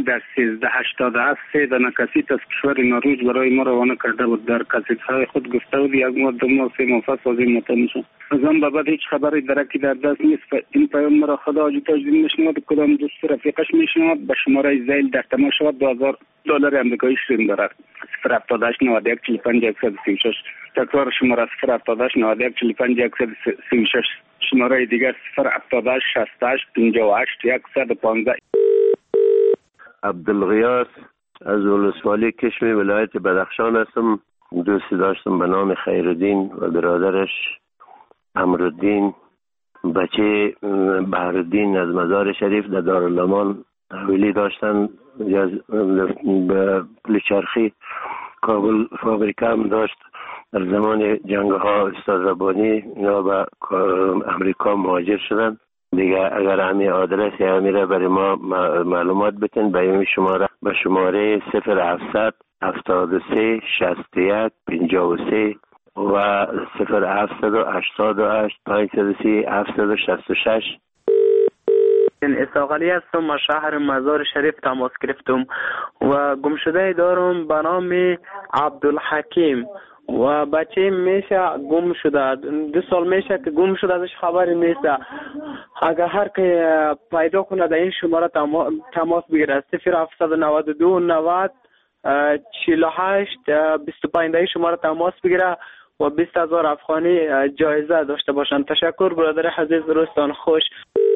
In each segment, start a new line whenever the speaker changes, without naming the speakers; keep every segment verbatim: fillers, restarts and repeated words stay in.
زیل در سیزده هشتاد هفت سه دانه کسیت از کشور نروژ برای ما روانه کرده بود. در کسیت‌های خود گفته بود یک ماه دو ماه سه ماه سازی متن. از آن به بعد هیچ خبری درکی در دست نیست. این پیام مرا خدا حاجی تاجدین میشنود، کدام دوست رفیقش میشنود. به شماره زیل در تماس شود دو هزار دلار آمریکایی شیرین دارد. صفر هفتاد و هشت نود و یک چهل و پنج صد و سی و شش. تکرار شماره صفر هفتاد و هشت نود و یک چهل و پنج صد و سی و شش. شماره دیگر صفر هفتاد و هشت شصت و هشت پنجاه و هشت صد و پانزده.
عبدالغیاث از ولسوالی کشمی ولایت بدخشان هستم. دوستی داشتم به نام خیرالدین و برادرش امرالدین، بچه بهرالدین از مزار شریف در دارالامان تحویلی داشتن. به پلچرخی کابل فابریکه هم داشت. در زمان جنگ ها استاد ربانی یا به امریکا مهاجر شدن دیگه. اگر همین آدرس یا همیره برای ما معلومات بتین به این شماره به شماره صفر هفتصد هفتاد و سه شصت و یک پنجاه و سه و صفر هفتصد هشتاد و هشت پانصد و سی هفتصد و شصت و شش.
اسحاق علی هستم، از شهر مزار شریف تماس گرفتم و گمشده دارم به نام عبدالحکیم و بچه میشه گم شده. دو سال میشه که گم شده، ازش خبری نیست. اگر هر که پیدا کنه در این شماره تماس بگیره. صفر هفتصد و نود و دو نود چهل و هشت بیست و پنج این شماره تماس بگیره و بیست هزار افغانی جایزه داشته باشند. تشکر برادر عزیز، روزتان خوش.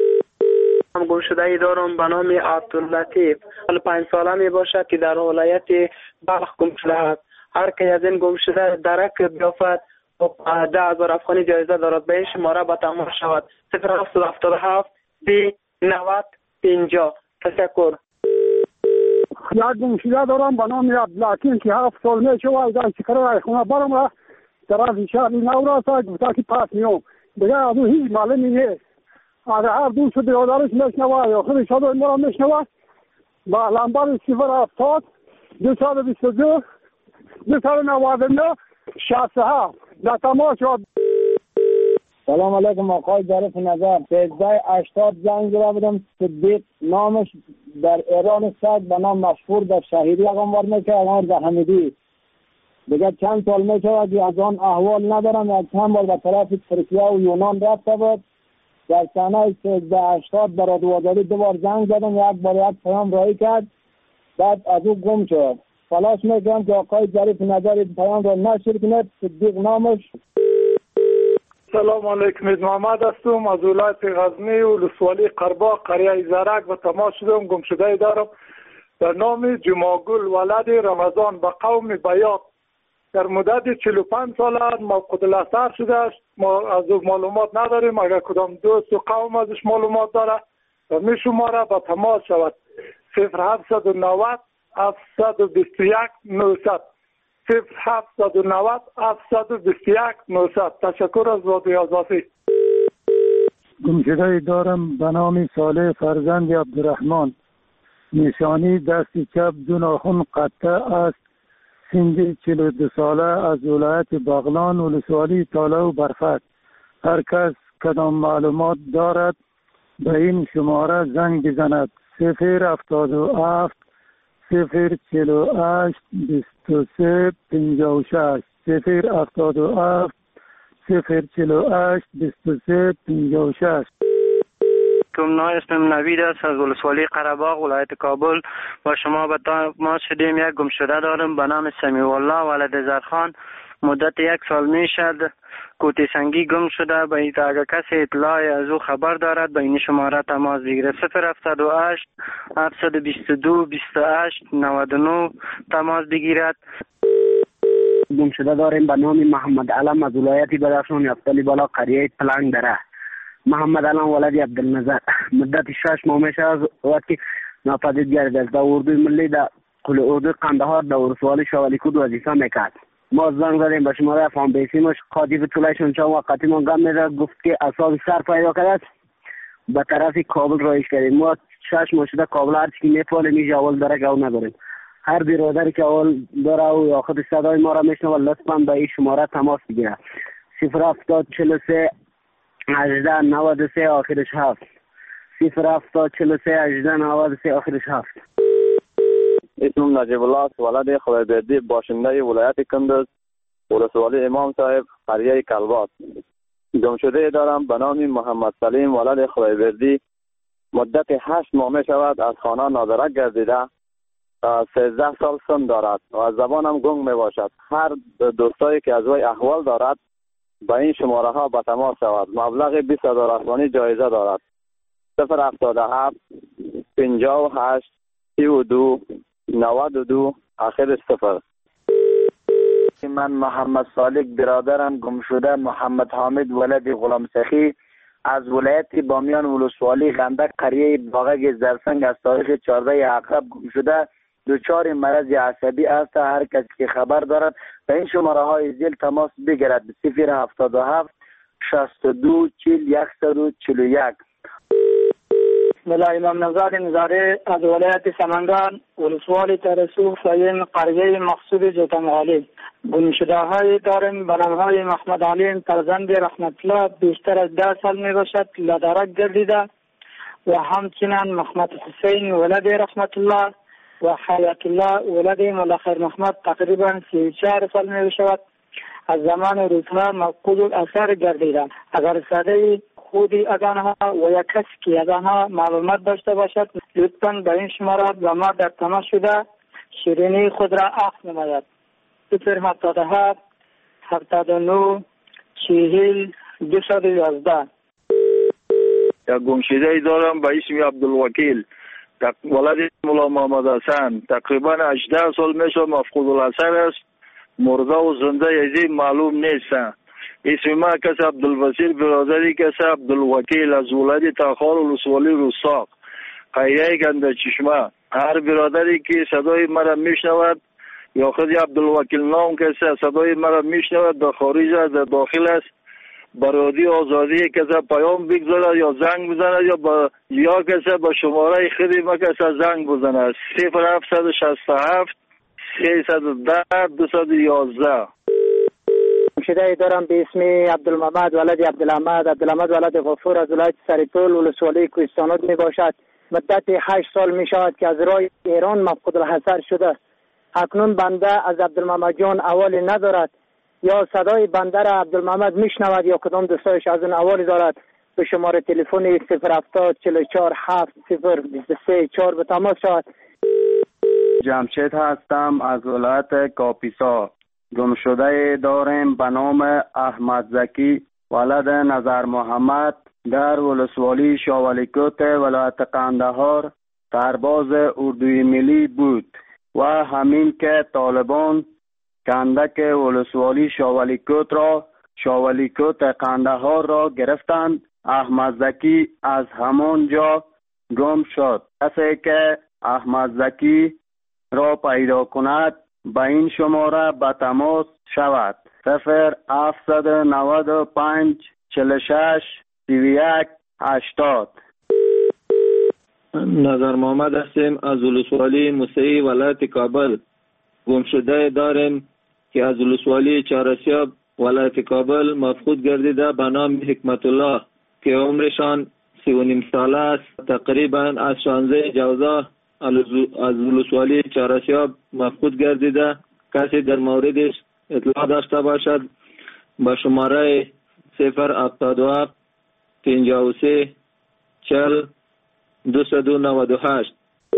هم گم شده ای دارم به نام عبداللطیف، سال پنج ساله می باشد که در ولایت بلخ گم شده است. هر که از این گم شده درک بیافت و ده هزار افغانی جایزه دارد. به این شماره به تماس شود. صفر هفتصد و هفتاد و هفت سی نود پنجاه. تشکر.
یک گم شده دارم به نام عبدالحکیم که هفت سال می شود از شکر خونه برم را در از شهر نو را تا گفته که پس میام دیگه از او هیچ معلومی نیست. اگر هر دوست برادرش میشنوه یا خودش را مرا میشنوه با لمبر صفر هفتاد دو صد و بیست و دو دو صد و نود و نه شصت و هفت در تماس شد.
سلام علیکم آقای ظریف نظر. سیزده هشتاد زنگ زده بودم. صدیق نامش در ایران سگ به نام مشهور در شهیدی اقامت میکنه، اقامت در حمیدی. دیگه چند سال میشه که از آن احوال ندارم. یک چند بار به طرف ترکیه و یونان رفته بود. در سنه سیزده هشتاد برای دوازده دو بار زنگ زدم، یک بار یک پیام رایی کرد، بعد از او گم شد. خلاص میگم که آقای ظریف نظر پیام را نشر کنید. صدیق نامش.
سلام علیکم، محمد هستم از ولایت غزنی و ولسوالی قرباق قریه زرک و تماس شدم. گم شده دارم به نام جماگل ولد رمضان به قوم بیات. در مدت چهل و پنج سال موقوف الاثر شده است. ما از او معلومات نداریم. اگر کدام دوست و قوم ازش معلومات داره و می شماره به تماس شود. صفر هفتصد و نود هفتصد و بیست و یک نهصد صفر هفتصد و نود هفتصد و بیست و یک نهصد. تشکر از رادیوی آزادی.
گمشده دارم به نام صالح فرزند عبدالرحمن، نشانی دست چپ دو ناخن قطع است، سن چهل و دو ساله، از ولایت بغلان ولسوالی تاله و برفت. هر کس کدام معلومات دارد به این شماره زنگ بزند. صفر هفتاد و هفت صفر چهل و هشت بیست و سه پنجاه و شش صفر هفتاد و هفت صفر چهل و هشت بیست و سه پنجاه و شش.
کم اسمم نوید است از ولسوالی قره‌باغ ولایت کابل. با شما به تماس شدیم. یک گمشده دارم به نام سمیع الله ولد زرخان. مدت یک سال می شد کوتی سنگی گم شده. به این اگر کسی اطلاع از او خبر دارد به این شماره تماس بگیرد. صفر هفتاد و هشت هفتصد و بیست و دو بیست و هشت نود و نه تماس بگیرد.
گم شده داریم به نام محمد علم از ولایت بدخشان یفتلی بالا قریه پلنگ دره. محمد علم ولد عبدالنظر. مدت شش ماه میشه از وقتی ناپدید گردیده است. در اردوی ملی در کل اردوی قندهار در ولسوالی شوالی کود وظیفه میکرد. ما زنگ زدیم به شماره فام بیسیمش قاطی طولایشون چند وقتی ما گم میده گفت که اصاب سر پیدا کرده است به طرف کابل رایش کردیم. ما شش ماه شده کابل هر چی میپاله میشه اول داره که اول نداریم. هر بیرادری که اول داره و یا خود صدای ما را میشنوه لطفا به این شماره تماس بگیره. صفر هفتاد چهل و سه هجده نود و سه آخرش هفت صفر هفتاد چهل و سه هجده نود و سه آخرش هفت.
اسمم نجیب الله است، ولد خویبردی، باشنده ولایت کندز، ولسوالی امام صاحب، قریه کلبات. گمشده دارم به نام محمد سلیم، ولد خویبردی. مدت هشت ماه می شود از خانه نادرک گردیده. سیزده سال سن دارد و از زبانم گنگ می باشد. هر دوستایی که از وی احوال دارد به این شماره ها به تماس شود. مبلغ بیست هزار افغانی جایزه دارد. صفر هفتاد و هفت پنجاه و هشت سی و دو نود و دو آخر صفر.
من محمد صالح برادرم گمشده محمد حامد ولد غلام سخی از ولایت بامیان ولسوالی غندک قریه باغک زرسنگ از تاریخ چهارده عقرب گم شده. دچار مرض عصبی است. هر کسی که خبر دارد به این شماره های زیل تماس بگیرد. صفر هفتاد و هفت شصت و دو چهل صد و چهل و یک.
ملا امام نزاد نزاره از ولایت سمنگان ولسوالی ترسو سایم قریه مقصود جوتمغالی. گمشده های داریم به نام های محمد علیم فرزند رحمت الله بیشتر از ده سال می باشد لدرک گردیده و همچنین محمد حسین ولد رحمت الله و حیات الله ولد مولا خیر محمد تقریبا سی و چهار سال می باشد از زمان روزها مفقود الاثر گردیده. اگر صدای خودی از آنها و یک کسی که از آنها معلومات داشته باشد لطفاً به این شماره به ما در تماس شده شیرینی خود را عفو نماید. صفر هفتاد و هفت هفتاد و نه چهل دویست و یازده.
یک گمشده ای دارم به اسم عبدالوکیل ولد مولا محمد حسن. تقریبا هجده سال میشه مفقود الاثر است. مرده و زنده یزی معلوم نیست. اسم ما کس عبدالبصیر برادری کس عبدالوکیل از ولد تاخار ولسوالی رستاق قریه گنده چشمه. هر برادری که صدای مرا میشنود یا خود عبدالوکیل نام کسی صدای مرا میشنود در خارج از در داخل است برادی آزادی کسی پیام بگذارد یا زنگ بزند یا با یا کسی با شماره خودی ما کسی زنگ بزند. صفر هفتصد و شصت و هفت سیصد و ده دویست و یازده.
گمشده دارم به اسم عبدالمحمد ولد عبدالحمد عبدالحمد ولد غفور از ولایت سریطول ولسوالی کوهستانات می باشد. مدت هشت سال می شود که از راه ایران مفقود الحضر شده. اکنون بنده از عبدالمحمد جان اوالی ندارد یا صدای بنده را عبدالمحمد میشنود یا کدام دوستایش از اون اوالی دارد. به شماره تلفن صفر هفتاد چهل و چهار هفت صفر بیست و سه چهار به تماس شود.
جمشید هستم از ولایت کاپیسا. گمشده داریم به نام احمد زکی ولد نظر محمد در ولسوالی شاولیکوت ولایت قندهار سرباز اردوی ملی بود و همین که طالبان کندک ولسوالی شاولیکوت را شاولیکوت قندهار را گرفتند. احمد زکی از همان جا گم شد. کسی که احمد زکی را پیدا کند به این شماره به تماس شود. صفر هفتصد و نود و پنج چهل و شش سی و یک هشتاد.
نظر محمد هستیم از ولسوالی موسعی ولایت کابل. گمشده داریم که از ولسوالی چهارسیاب ولایت کابل مفقود گردیده به نام حکمت الله که عمرشان سی و نیم ساله است. تقریبا از شانزده جوزا از ولسوالی چهارسیاب مفقود گردیده. کسی در موردش اطلاع داشته باشد با شماره صفر هفتاد و هفت پنجاه و سه چهل دویست و نود و هشت.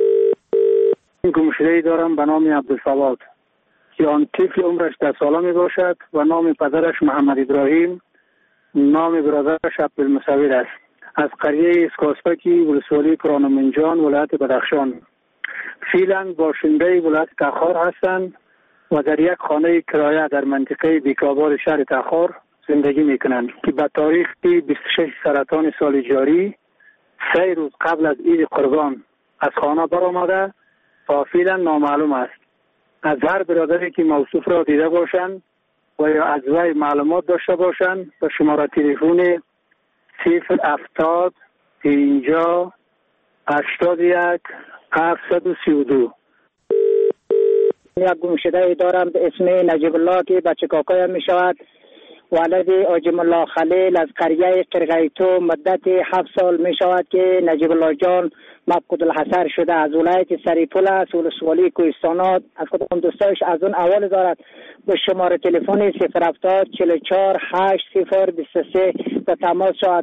گمشده دارم به نام عبدالصواد که آن طفل عمرش ده ساله می باشد و نام پدرش محمد ابراهیم، نام برادرش عبدالمصور است. از قریه اسکاسپکی ولسوالی کرانمنجان ولایت بدخشان. فعلا باشنده ولایت تاخار هستند و در یک خانه کرایه در منطقه بیکابار شهر تاخار زندگی می کنند که به تاریخ بیست و شش سرطان سال جاری سه روز قبل از عید قربان از خانه برآمده و فعلا نامعلوم است. از هر برادری که موصوف را دیده باشند و یا از وی معلومات داشته باشند به شماره تلفن صفر هفتاد پنجاه هشتاد و یک هفتصد و سی و دو.
یک گمشده دارم به اسم نجیب الله که بچه کاکایم می شود ولد آجم الله خلیل از قریه قرقیتو مدت هفت سال می شود که نجیب الله جان مفقود الحصر شده. از ولایت سریپول است، ولسوالی کوهستانات. از کدام دوستایش از اون اول دارد به شماره تلفن صفر هفتاد چهل و چهار هشت صفر بیست و سه به تماس شود.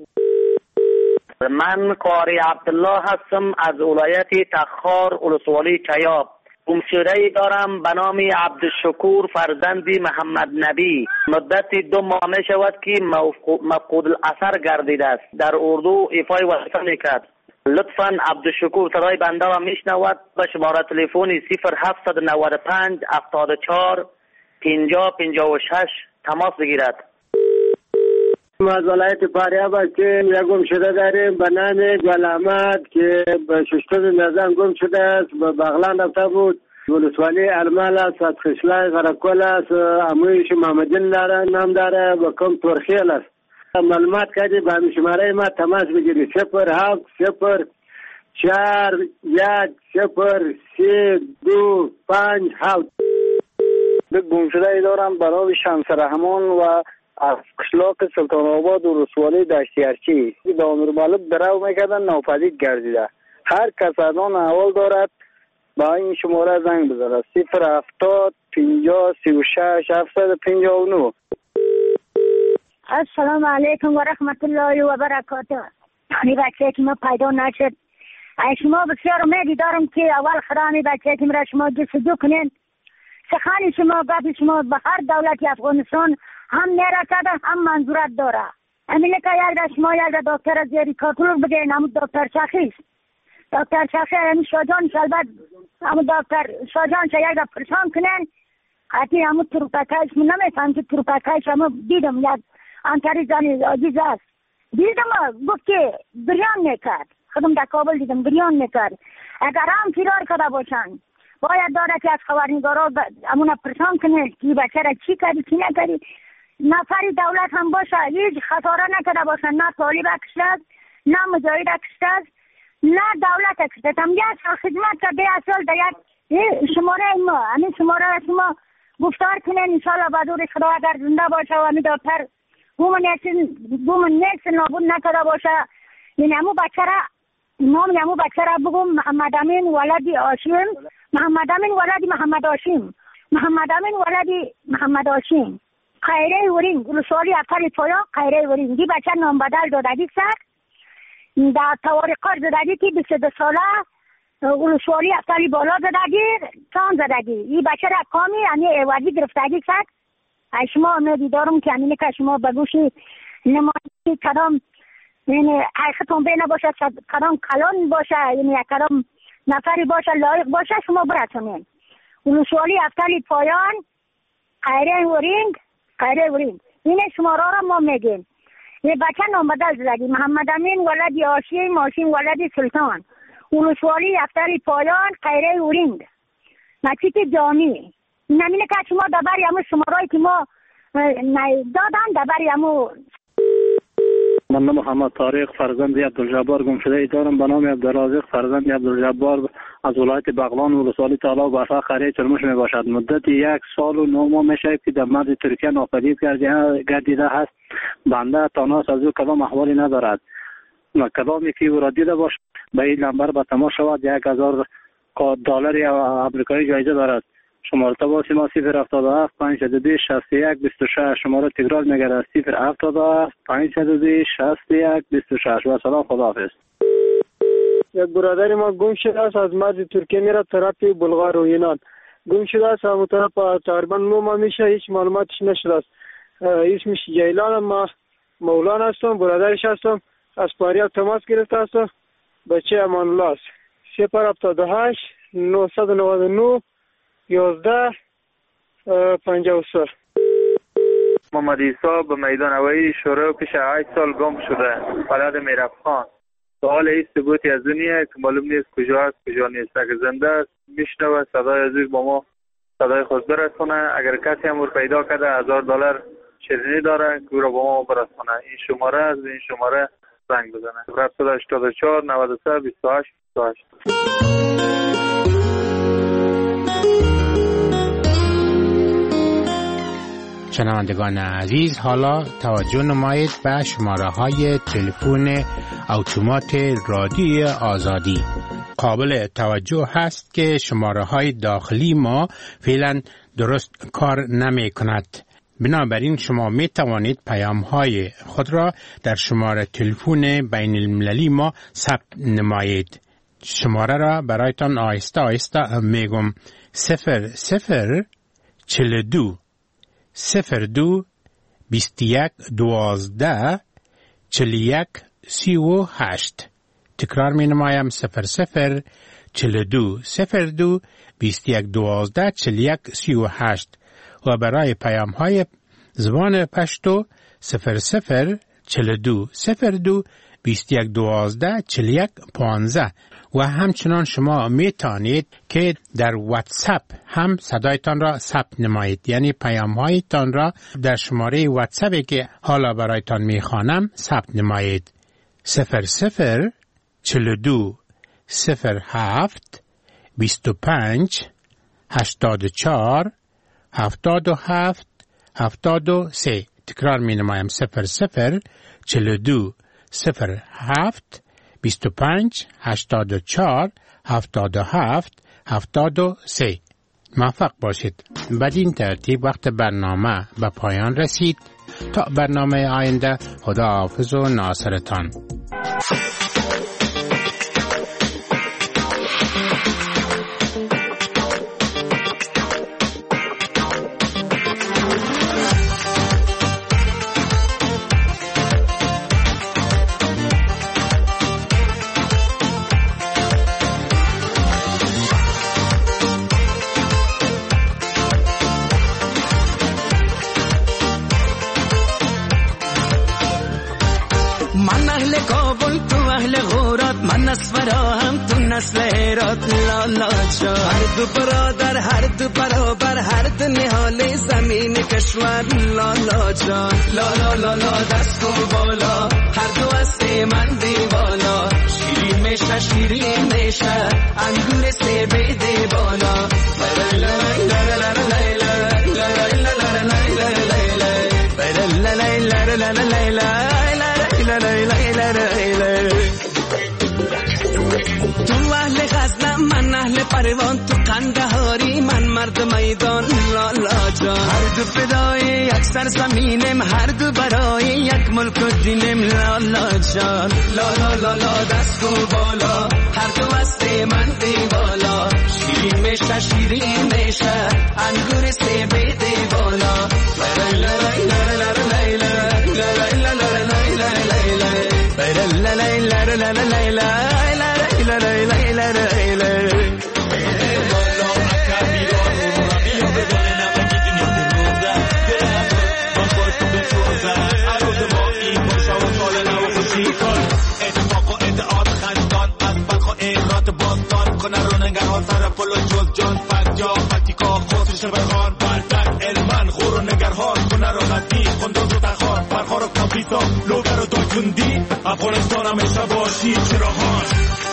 من قاری عبدالله هستم از ولایت تخار ولسوالی چیاب. گمشده دارم به نام عبدالشکور فرزندی محمد نبی. مدت دو ماه می شود که مفقود الاثر گردیده است. در اردو ایفای وظیفه میکرد. لطفاً عبدالشکور صدای بنده را میشنود. به شماره تلفن صفر هفتصد و نود و پنج هفتاد و چهار پنجاه پنجاه و شش تماس بگیرد.
از ولایت فاریاب هستیم. یک گمشده داریم به نام گل احمد که به ششتم نظام گم شده است. به بغلان رفته بود. ولسوالی ارمال است، از خشلای غرقل است. امویش محمدین داره نام داره و کم ترخیل است. معلومات کردی به همین شماره ما تماس بگیری. صفر هفت صفر چهار یک صفر سه دو پنج هفت.
به گمشده دارم به نام شمس رحمان و از قشلاق سلطان آباد و رسوالی دشتی ارچی. دامیر مالک درو میکردن ناپدید گردیده. هر کس از آن احوال دارد با این شماره زنگ بزنه. صفر هفتاد پنجاه سی و شش هفتصد پنجاه و نه.
السلام علیکم و رحمت الله و برکاته. این بچه که ما پیدا نشد، شما بسیار امیدی دارم که اول خدای بچه که مرا شما جستجو کنین. سخن شما گفت شما به هر دولت افغانستان هم نرسده هم منظورت داره. همینه که یک در شما یک در دکتر زیری کاتولوگ بگین. همون دکتر شخیص دکتر شخیص همون شاجان شلبت همون دکتر شاجان شا یک در پرسان کنین. حتی همون تروپکایش من نمیفهم که تروپکایش همون دیدم یک انتری زنی عزیز است. دیدم گفت که بریان میکرد. خودم در کابل دیدم بریان میکرد. اگر هم فرار کرده باشن باید داره که از خبرنگارا همون پرسان کنه که بچه را چی کردی چی نکردی. نفری دولت هم باشه هیچ خطاره نکرده باشن. نه طالب اکشتد نه مجاهد اکشتد نه دولت اکشتد. هم یک سال خدمت کرده اصل در یک شماره ما همین شماره را شما گفتار کنین. انشاءالله بدور خدا اگر زنده باشه و همین دکتر بومن نیست نابود نکرده باشه. این همون بچه را نام همون بچه را بگم محمد امین ولدی آشیم. محمد امین ولدی محمد آشیم. محمد امین ولدی محمد آشیم. خیره ورینگ ولسوالی افتر پایا خیره ورینگ. دی بچه نام بدل دادگی سر در توارقات زدگی که بیست و دو ساله ولسوالی افتر بالا زدگی تان زدگی. این بچه را کامی یعنی ایوازی گرفتگی سر. شما امیدی دارم که همینه که شما بگوشی نمایی کدام یعنی حقیقتون بینه باشه کدام کلان باشه یعنی کدام نفری باشه لایق باشه شما براتونین. ولسوالی افتر پایان خیره ورینگ خیره ورینگ این شما را را ما میگیم. یه بچه نام بدل زدگی محمد امین ولدی آشیم ماشین ولدی سلطان. ولسوالی افتر پایان خیره ورینگ مچیت جامی. نمینه که شما دبری همون شمارایی که ما دادن دبری همون.
من محمد طارق فرزند عبدالجبار گمشده دارم به نام عبدالرازق فرزند عبدالجبار از ولایت بغلان ولسوالی طلا و برفا قریه چرموش می باشد. مدت یک سال و نه ماه می شود که در مرز ترکیه ناپدید گردیده هست. بنده تاناس از او کدام احوالی ندارد. کدامی که او را دیده باشد به این نمبر به تماس شود. یک هزار دلار آمریکایی جایزه دارد. شماره تماس ما صفر هفتاد و هفت پانصد و بیست شصت و یک بیست و شش. شماره تکرار میگرد صفر هفتاد و هفت پانصد و بیست شصت و یک بیست و شش. و سلام خداحافظ.
یک برادر ما گم شده است از مرز ترکیه میره طرف بلغار و یونان. گم شده است اون طرف تقریبا نو ماه میشه هیچ معلوماتش نشده است. اسمش جیلان. ما مولانا هستم برادرش هستم. از فاریاب تماس گرفته هستم. بچه امان الله است. صفر هفتاد و هشت نهصد و نود و نه یازده پنجاه و سه.
محمد عیسی به میدان هوایی شروع پیش هشت سال گم شده. بلد میرفخان. سوال این ثبوتی از دنیا که معلوم نیست کجا است کجا نیست. اگر زنده است میشنوه صدای عزیز با ما صدای خود برسونه. اگر کسی هم پیدا کرده هزار دلار شیرینی داره که او را با ما برسونه. این شماره است. این شماره زنگ بزنه. هفتاد و هشتاد و چهار نود و سه بیست و هشت بیست و هشت.
شنوندگان عزیز، حالا توجه نمایید به شماره های تلفن اتومات رادیوی آزادی. قابل توجه هست که شماره های داخلی ما فعلا درست کار نمی کند. بنابراین شما می توانید پیام های خود را در شماره تلفن بین المللی ما ثبت نمایید. شماره را برایتان آهسته آهسته میگم: صفر صفر چل دو صفر دو بیست یک دوازده چل یک سی و هشت. تکرار می نمایم: صفر صفر چل دو صفر دو بیست یک دوازده چل یک سی و هشت. و برای پیام های زبان پشتو صفر صفر چل دو صفر دو بیست یک دوازده چل یک پانزده. و همچنان شما می توانید که در واتساپ هم صدایتان را ثبت نمایید، یعنی پیام هایتان را در شماره واتساپی که حالا برایتان می خوانم ثبت نمایید: صفر صفر چل دو صفر هفت بیست و پنج هشتاد و چهار هفتاد و هفت هفتاد و سه. تکرار می نمایم: صفر صفر چل دو صفر هفت بیست و پنج هشتاد و چهار هفتاد و هفت هفتاد و سه. موفق باشید. بدین ترتیب وقت برنامه به پایان رسید. تا برنامه آینده، خدا حافظ و ناصرتان.
نسل هرات لالا جان، هر دو برادر هر دو برابر، هر دو نهال زمین کشور لالا جان. لالا لالا دست و بالا، هر دو از من دیوالا، شیرین میشه شیرین میشه انگور سیب دیوالا. من اهل پروان، تو قندهاری من مرد میدان لالا جان. هر دو فدای یک سر زمینم، هر دو برای یک ملک و دینم لالا جان. لالا لالا دست و بالا، هر دو است من دیوالا، شیرین میشه شیرین میشه انگور سیب دیوالا. افغانستان همیشه باشی چراهان.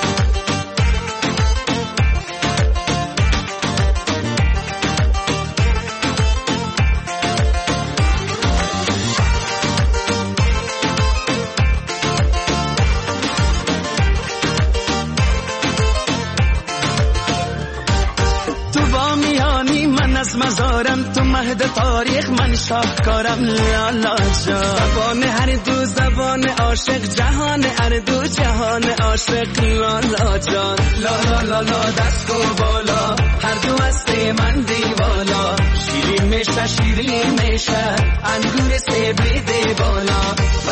از مزارم تو مهد تاریخ من شاهکارم لالا جان. زبان هر دو زبان عاشق، جهان هر دو جهان عاشق لالا جان. لالا لالا دست و بالا، هر دو است من دیوالا، شیرین میشه شیرین میشه انگور سیب دیوالا.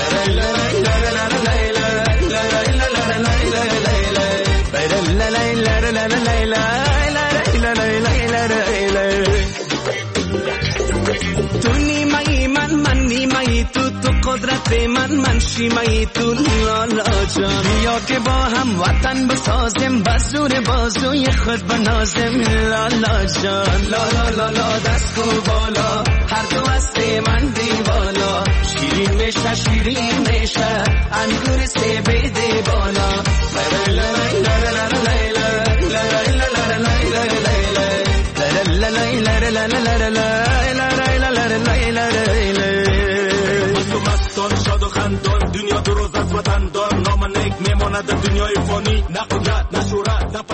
تو نیمه من من نیمه تو، تو قدرت من من شیمه تو لالا جان. یا که با هم وطن بسازم، بزور بازوی خود بنازم لالا جان. لالا لالا دست و بالا، هر دو است من دیوالا، شیرین میشه شیرین میشه انگور سیب دیوالا. La la la la la la la la la la la la la la la la la
نیک میماند در دنیای فانی، نه قدرت نه شهرت نه